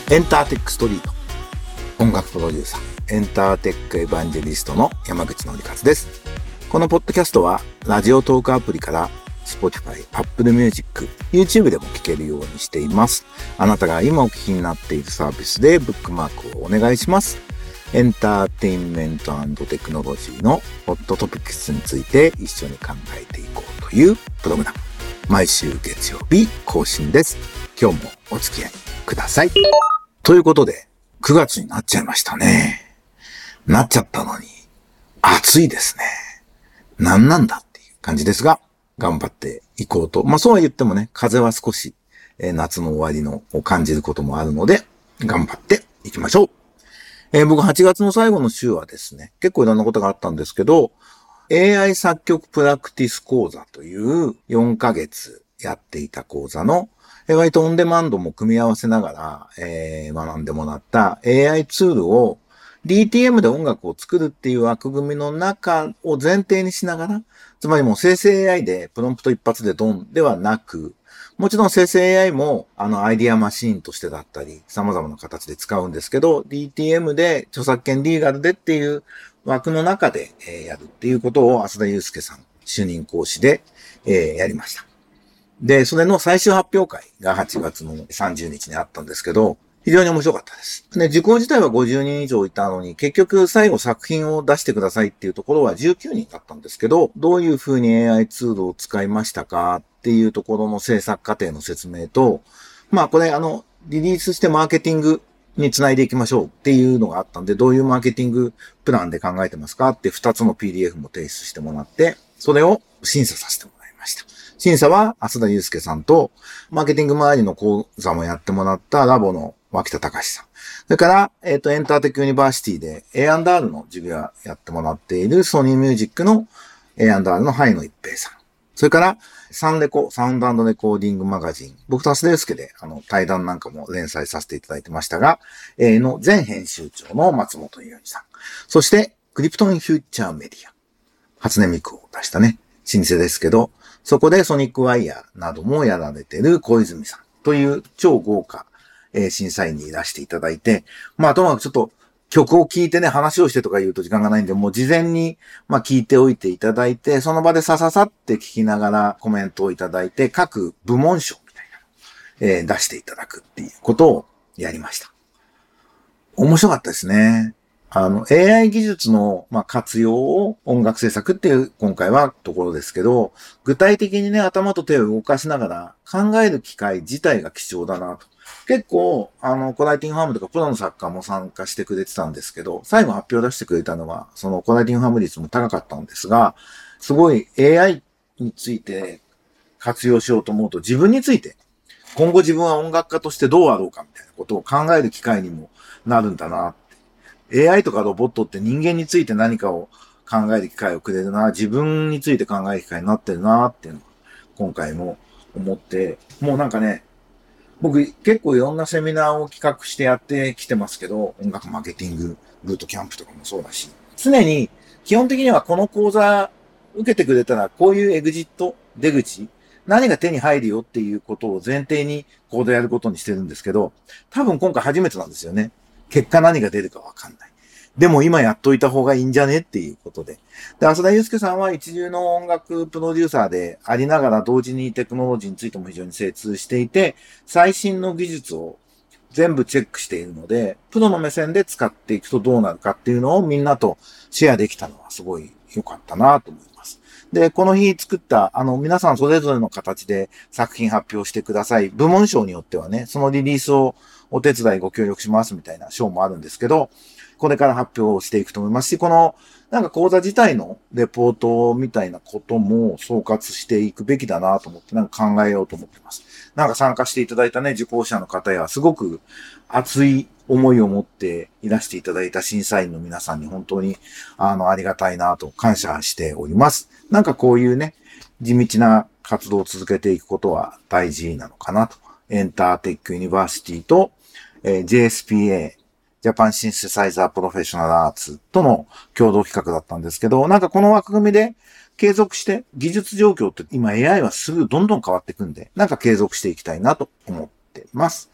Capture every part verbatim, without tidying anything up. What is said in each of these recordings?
エンターテックストリート、音楽プロデューサー、エンターテックエヴァンジェリストの山口のりかずです。このポッドキャストはラジオトークアプリから Spotify、Apple Music、YouTube でも聞けるようにしています。あなたが今お聞きになっているサービスでブックマークをお願いします。エンターテインメント&テクノロジーのホットトピックスについて一緒に考えていこうというプログラム。毎週月曜日更新です。今日もお付き合いください。ということで、くがつになっちゃいましたね。なっちゃったのに、暑いですね。なんなんだっていう感じですが、頑張っていこうと。まあそうは言ってもね、風は少し、えー、夏の終わりのを感じることもあるので、頑張っていきましょう。えー、僕はちがつの最後の週はですね、結構いろんなことがあったんですけど、エーアイ 作曲プラクティス講座というよんかげつやっていた講座の割とオンデマンドも組み合わせながら、えー、学んでもらった エーアイ ツールを ディーティーエム で音楽を作るっていう枠組みの中を前提にしながら、つまりもう生成 エーアイ でプロンプト一発でドンではなく、もちろん生成 エーアイ もあのアイディアマシーンとしてだったり様々な形で使うんですけど、ディーティーエム で著作権リーガルでっていう枠の中でやるっていうことを浅田祐介さん主任講師でやりました。で、それの最終発表会がはちがつのさんじゅうにちにあったんですけど、非常に面白かったです。で、受講自体はごじゅうにん以上いたのに、結局最後作品を出してくださいっていうところはじゅうきゅうにんだったんですけど、どういうふうに エーアイ ツールを使いましたかっていうところの制作過程の説明と、まあこれあの、リリースしてマーケティングにつないでいきましょうっていうのがあったんで、どういうマーケティングプランで考えてますかってふたつの ピーディーエフ も提出してもらって、それを審査させてもらいました。審査は浅田祐介さんと、マーケティング周りの講座もやってもらったラボの脇田隆さん。それから、えっと、エンターテックユニバーシティで エーアンドアール の授業をやってもらっているソニーミュージックの エーアンドアール の灰野一平さん。それから、サンレコ、サウンド&レコーディングマガジン。僕と浅田祐介で、あの、対談なんかも連載させていただいてましたが、えー、の前編集長の松本優二さん。そして、クリプトンフューチャーメディア。初音ミクを出したね、老舗ですけど、そこでソニックワイヤーなどもやられている小泉さんという超豪華、えー、審査員にいらしていただいて、まあともかくちょっと曲を聴いてね、話をしてとか言うと時間がないんで、もう事前にまあ聞いておいていただいて、その場でさささって聞きながらコメントをいただいて、各部門賞みたいな、えー、出していただくっていうことをやりました。面白かったですね。あの、エーアイ 技術の、まあ、活用を音楽制作っていう今回はところですけど、具体的にね、頭と手を動かしながら考える機会自体が貴重だなと。結構、あの、コライティングファームとかプロの作家も参加してくれてたんですけど、最後発表出してくれたのは、そのコライティングファーム率も高かったんですが、すごい エーアイ について活用しようと思うと自分について、今後自分は音楽家としてどうあろうかみたいなことを考える機会にもなるんだな。エーアイ とかロボットって人間について何かを考える機会をくれるな、自分について考える機会になってるなっていうのを今回も思って、もうなんかね、僕結構いろんなセミナーを企画してやってきてますけど、音楽マーケティング、ブートキャンプとかもそうだし、常に基本的にはこの講座受けてくれたらこういうエグジット、出口、何が手に入るよっていうことを前提に講座やることにしてるんですけど、多分今回初めてなんですよね。結果何が出るかわかんない。でも今やっといた方がいいんじゃねっていうことで。で、浅田祐介さんは一流の音楽プロデューサーでありながら同時にテクノロジーについても非常に精通していて、最新の技術を全部チェックしているので、プロの目線で使っていくとどうなるかっていうのをみんなとシェアできたのはすごい良かったなと思います。で、この日作った、あの、皆さんそれぞれの形で作品発表してください。部門賞によってはね、そのリリースをお手伝いご協力しますみたいな賞もあるんですけど、これから発表していくと思いますし、この、なんか講座自体のレポートみたいなことも総括していくべきだなと思って、なんか考えようと思ってます。なんか参加していただいたね、受講者の方や、すごく熱い思いを持っていらしていただいた審査員の皆さんに本当に、あの、ありがたいなと感謝しております。なんかこういうね、地道な活動を続けていくことは大事なのかなと。エンターテックユニバーシティと、えー、ジェイエスピーエー、ジャパンシンセサイザープロフェッショナルアーツとの共同企画だったんですけど、なんかこの枠組みで継続して技術状況って今 エーアイ はすぐどんどん変わっていくんで、なんか継続していきたいなと思ってます。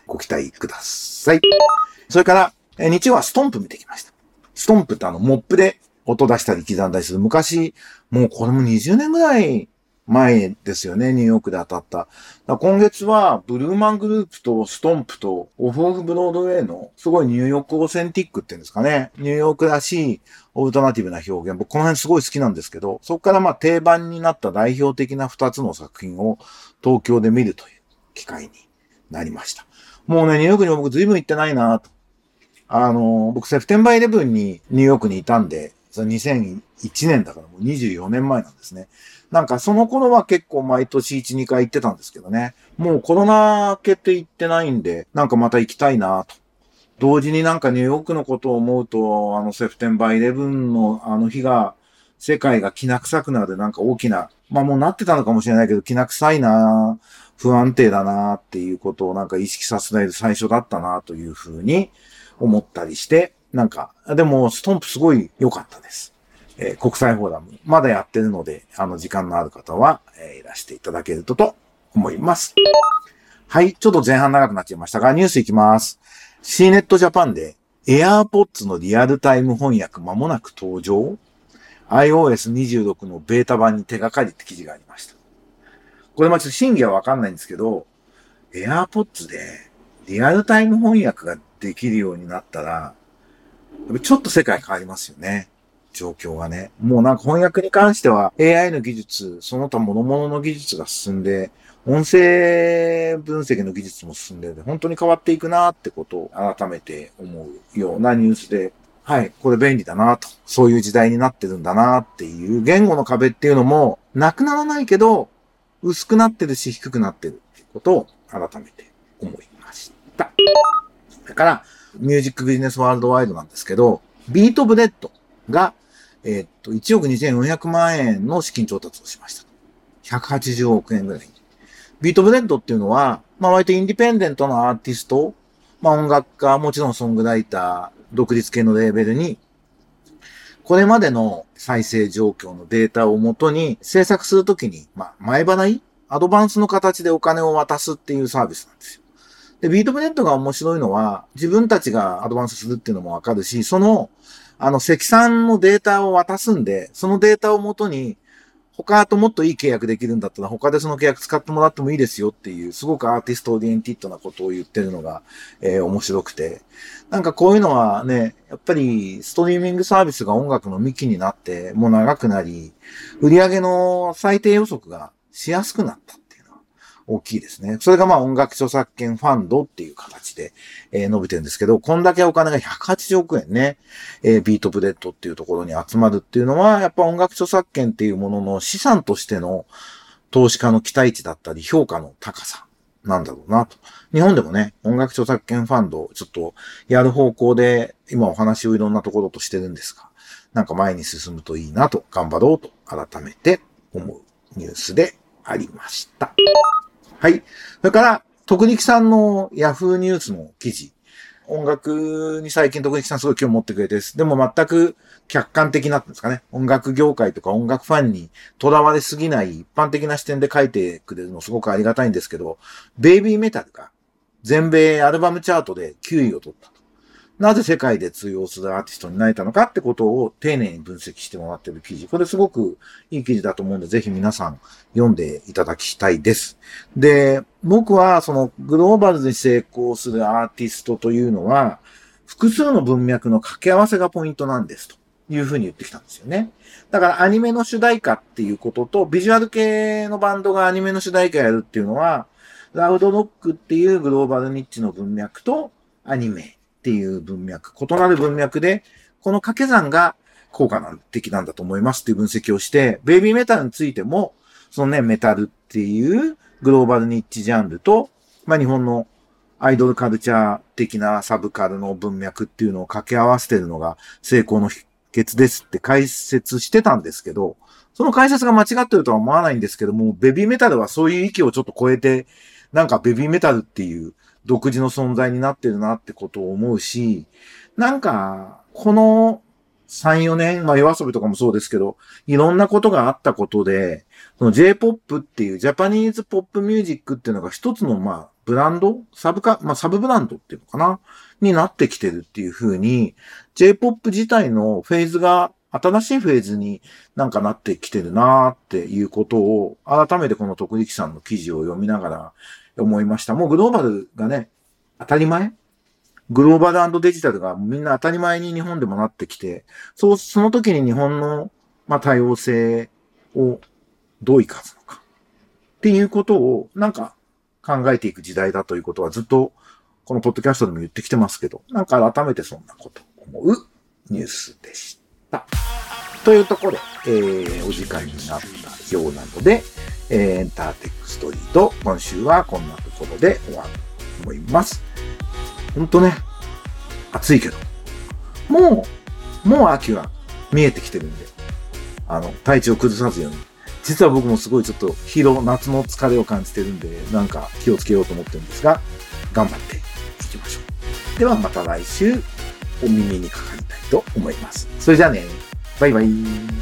ご期待ください。それから、え日曜はストンプ見てきました。ストンプってあの、モップで音出したり刻んだりする。昔、もうこれもにじゅうねんぐらい前ですよね、ニューヨークで当たった。だ今月は、ブルーマングループとストンプとオフオフブロードウェイのすごいニューヨークオーセンティックっていうんですかね。ニューヨークらしいオルタナティブな表現。僕この辺すごい好きなんですけど、そこからまあ定番になった代表的なふたつの作品を東京で見るという機会になりました。もうね、ニューヨークにも僕随分行ってないなと。あの、僕セプテンバーイレブンにニューヨークにいたんで、そのにせんいちねんだからもうにじゅうよねんまえなんですね。なんかその頃は結構毎年いち、にかい行ってたんですけどね。もうコロナ明けて行ってないんで、なんかまた行きたいなと。同時になんかニューヨークのことを思うと、あのセプテンバーイレブンのあの日が、世界がきな臭くなるなんか大きな、まあもうなってたのかもしれないけど、きな臭いな、不安定だなっていうことをなんか意識させられる最初だったなというふうに思ったりして、なんか、でもストンプすごい良かったです。えー、国際フォーラム、まだやってるので、あの時間のある方は、えー、いらしていただけるとと思います。はい、ちょっと前半長くなっちゃいましたが、ニュースいきます。シーネット Japan で AirPods のリアルタイム翻訳間もなく登場？ アイオーエスにじゅうろく のベータ版に手がかりって記事がありました。これまちょっと真偽はわかんないんですけど、AirPods でリアルタイム翻訳ができるようになったら、ちょっと世界変わりますよね。状況がね。もうなんか翻訳に関しては エーアイ の技術、その他諸々の技術が進んで、音声分析の技術も進んで、本当に変わっていくなってことを改めて思うようなニュースで、はい、これ便利だなと。そういう時代になってるんだなっていう言語の壁っていうのもなくならないけど、薄くなってるし低くなってるっていうことを改めて思いました。だから、ミュージックビジネスワールドワイドなんですけど、ビートブレッドが、えー、っと、いちおくにせんよんひゃくまんえんの資金調達をしました。ひゃくはちじゅうおくえんぐらい。ビートブレッドっていうのは、まあ割とインディペンデントのアーティスト、まあ音楽家、もちろんソングライター、独立系のレーベルに、これまでの再生状況のデータをもとに制作するときに、まあ前払いアドバンスの形でお金を渡すっていうサービスなんですよ。で、ビートブレッドが面白いのは、自分たちがアドバンスするっていうのもわかるし、その、あの、積算のデータを渡すんで、そのデータをもとに、他ともっといい契約できるんだったら、他でその契約使ってもらってもいいですよっていう、すごくアーティストオリエンティッドなことを言ってるのが、えー、面白くて。なんかこういうのはね、やっぱりストリーミングサービスが音楽の幹になって、もう長くなり、売上の最低予測がしやすくなった。大きいですね。それがまあ音楽著作権ファンドっていう形で、えー、伸びてるんですけど、こんだけお金がひゃくはちじゅうおくえんね、えー、ビートブレッドっていうところに集まるっていうのは、やっぱ音楽著作権っていうものの資産としての投資家の期待値だったり評価の高さなんだろうなと。日本でもね、音楽著作権ファンドをちょっとやる方向で今お話をいろんなところとしてるんですが、なんか前に進むといいなと、頑張ろうと改めて思うニュースでありました。はい。それから、徳力さんのヤフーニュースの記事。音楽に最近徳力さんすごい興味持ってくれてです。でも全く客観的なんですかね。音楽業界とか音楽ファンにとらわれすぎない一般的な視点で書いてくれるのすごくありがたいんですけど、ベイビーメタルが全米アルバムチャートできゅういを取ったと。なぜ世界で通用するアーティストになれたのかってことを丁寧に分析してもらっている記事。これすごくいい記事だと思うんで、ぜひ皆さん読んでいただきたいです。で、僕はそのグローバルに成功するアーティストというのは、複数の文脈の掛け合わせがポイントなんですというふうに言ってきたんですよね。だからアニメの主題歌っていうことと、ビジュアル系のバンドがアニメの主題歌やるっていうのは、ラウドロックっていうグローバルニッチの文脈とアニメっていう文脈、異なる文脈で、この掛け算が効果的なんだと思いますっていう分析をして、ベイビーメタルについても、そのね、メタルっていうグローバルニッチジャンルと、まあ日本のアイドルカルチャー的なサブカルの文脈っていうのを掛け合わせてるのが成功の秘訣ですって解説してたんですけど、その解説が間違ってるとは思わないんですけども、ベビーメタルはそういう域をちょっと超えて、なんかベビーメタルっていう独自の存在になってるなってことを思うし、なんか、このさん、よねん、まあ夜遊びとかもそうですけど、いろんなことがあったことで、その J-ポップ っていうジャパニーズポップミュージックっていうのが一つのまあブランドサブか、まあ、サブブランドっていうのかなになってきてるっていう風に、J-ポップ 自体のフェーズが、新しいフェーズになんかなってきてるなーっていうことを、改めてこの徳力さんの記事を読みながら思いました。もうグローバルがね、当たり前グローバル&デジタルがみんな当たり前に日本でもなってきて、そう、その時に日本の、まあ、多様性をどう生かすのか。っていうことをなんか考えていく時代だということはずっとこのポッドキャストでも言ってきてますけど、なんか改めてそんなことを思うニュースでした。というところで、えー、お時間になったようなので、えー、エンターテックストリート、今週はこんなところで終わると思います。ほんとね、暑いけど、もう、もう秋は見えてきてるんで、あの、体調崩さずように。実は僕もすごいちょっと疲労、夏の疲れを感じてるんで、なんか気をつけようと思ってるんですが、頑張っていきましょう。ではまた来週、お耳にかかりたいと思います。それじゃあね、バイバイ。